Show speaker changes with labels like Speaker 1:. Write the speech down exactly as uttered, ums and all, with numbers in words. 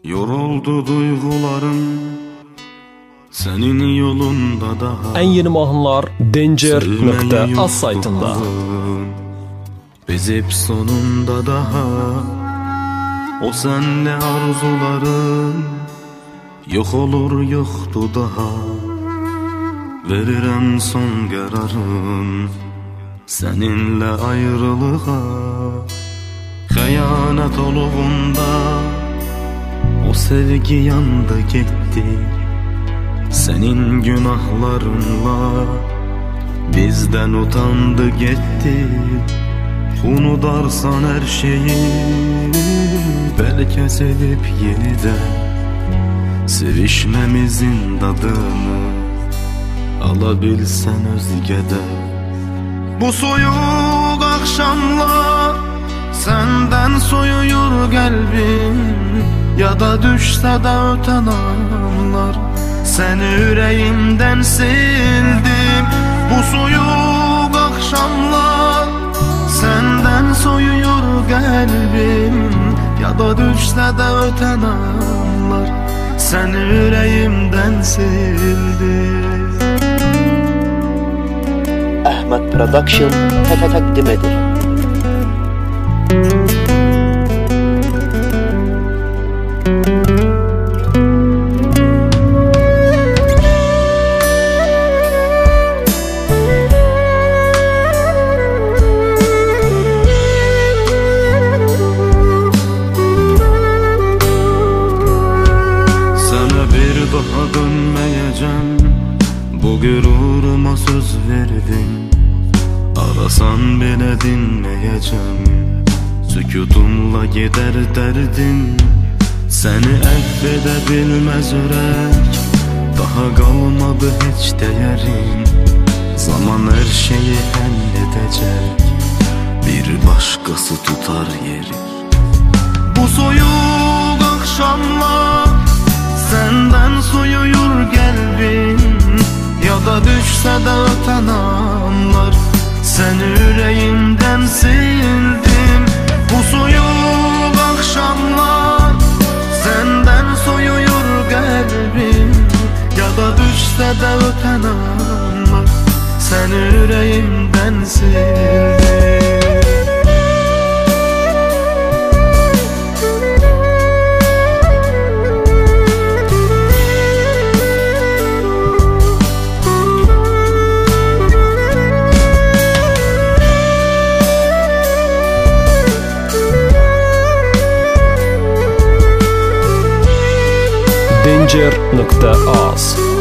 Speaker 1: Yoruldu duygularım senin yolunda daha.
Speaker 2: En yeni mahnılar Danger nokta az saytında.
Speaker 1: Bezip sonunda daha o senle arzuların yok olur yoktu daha. Verirem son kararım seninle ayrılığa. Xəyanət oluğunda o sevgi yandı gitti. Senin günahlarınla bizden utandı gitti. Unudarsan her şeyi belki sevip yeniden sevişmemizin tadını alabilsen özgede. Bu soyuq akşamlar senden soyuyur kalbim, ya da düşse de öten anlar seni yüreğimden sildim. Bu soyuq akşamlar senden soyuyur kalbim, ya da düşse de öten anlar seni yüreğimden sildim.
Speaker 3: Ahmet Production takdim edir.
Speaker 1: Daha dönmeyeceğim, bu gururuma söz verdim. Arasan bile dinleyeceğim, sükutumla gider derdim. Seni affedebilmez yürek, daha kalmadı hiç değerim. Zaman her şeyi halledecek, bir başkası tutar yeri. Bu soyuq akşamlar senden soyuyur kalbim, ya da düşse de öten anlar seni yüreğimden sildim. Bu soyuq akşamlar senden soyuyur kalbim, ya da düşse de öten anlar seni yüreğimden sildim.
Speaker 2: Danger nokta az